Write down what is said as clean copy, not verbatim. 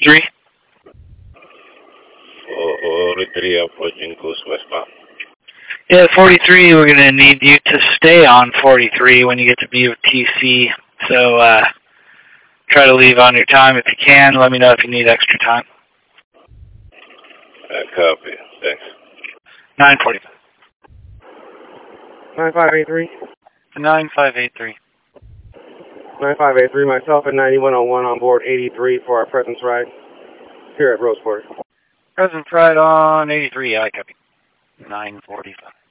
43? 43 approaching coast westbound. Yeah, 43, we're going to need you to stay on 43 when you get to BOTC. So, try to leave on your time if you can. Let me know if you need extra time. Copy. Thanks. 945. 9583. 9583. 9583, myself at 9101 on board 83 for our presence ride here at Roseport. Presence ride on 83, I copy. 945.